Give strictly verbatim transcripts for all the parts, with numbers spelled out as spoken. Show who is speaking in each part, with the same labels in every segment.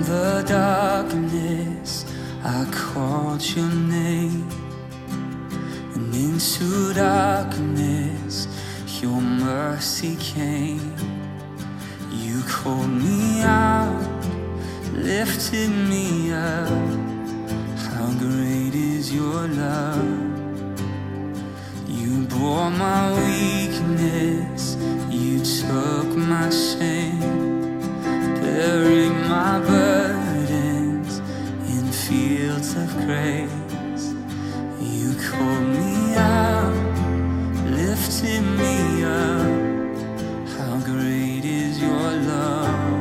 Speaker 1: the darkness I called your name, and into darkness your mercy came. You called me out, lifted me up. How great is your love. You bore my weakness, you took my shame, buried my burdens in fields of grace. You called me out, lifted me up. How great is your love.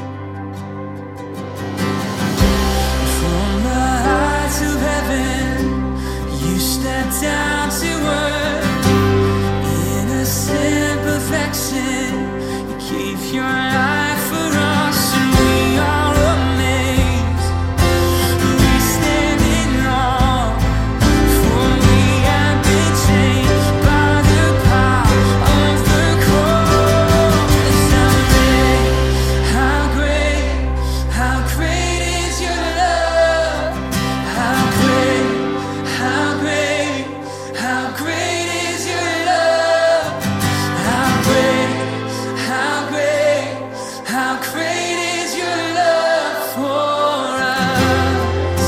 Speaker 1: From the heights of heaven you stepped down to earth. Innocent perfection, you gave your life for us, and we are amazed. We stand in awe, for we have been changed by the power of the cross. How great, how great, how great is your love. How great, how great, how great is your love. How great, how great, how great is your love for us.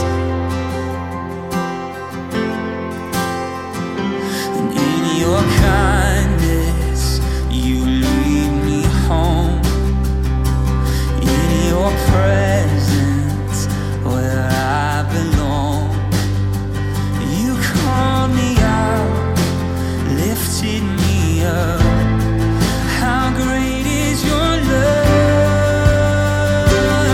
Speaker 1: And in your kindness you lead me home. In your presence where I belong. You called me out, lifted me up. How great is your love.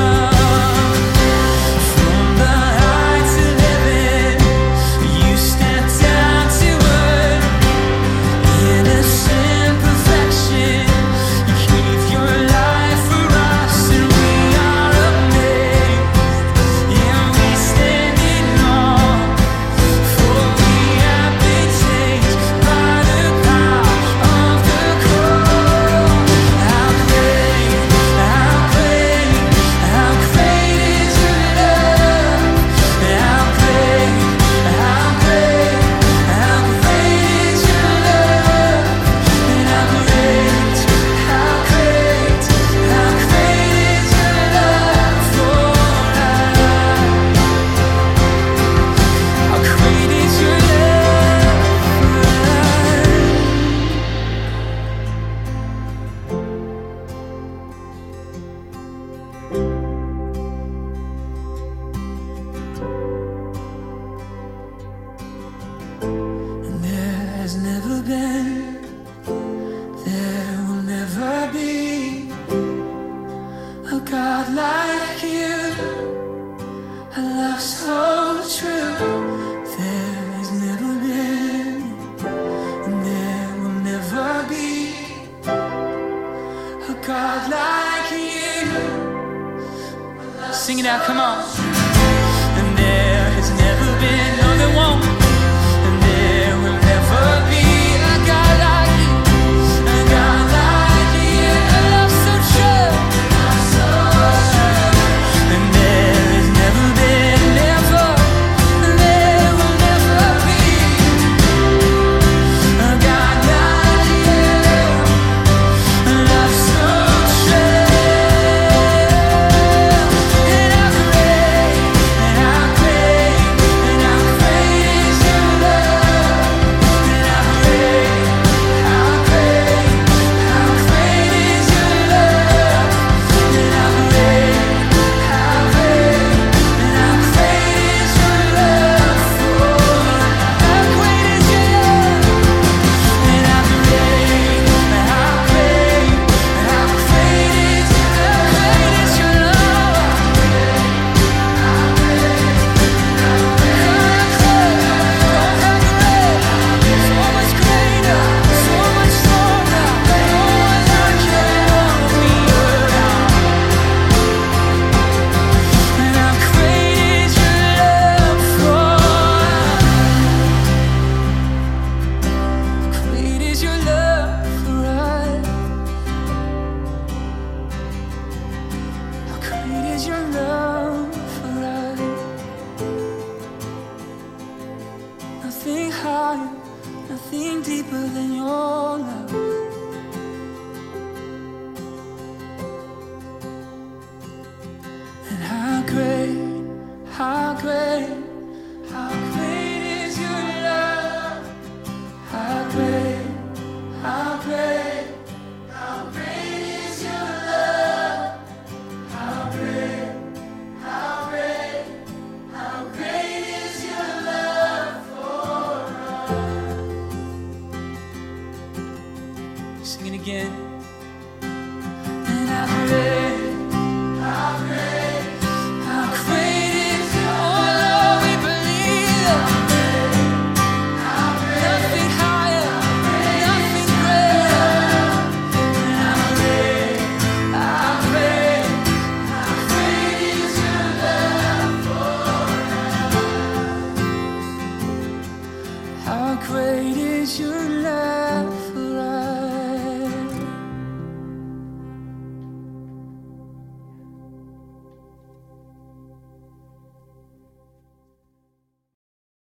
Speaker 1: From the heights of heaven you stepped down to earth. Innocent perfection, you gave your life for us, and we are amazed. Yeah, we stand in awe, for we have been changed by the power of the cross. How great, how great, how great is your love. How great, how great, how great is your love. And how great, how great, how great is your love for us. How great is your love for us. And there has never been, there will never be a God like you, a love so true. There has never been, and there will never be a God like you. Sing it out, come on. And there has never been, no there won't, and there will never be a God like you, a God like you, a love so true, and there has never been, never, and there will never be a God like you, a love so true. And how great, and how great, and how great is your love. And how great, how great, how great is your love. And how great, how great, and how great is your love for us. How great is your love. And how great, how great, how great is your love. Great is your love. So much greater, so much stronger. No one like you on the earth. And how great is your love for us. Great is your love for us. How great is your love. nothing deeper than your love. And how great, how great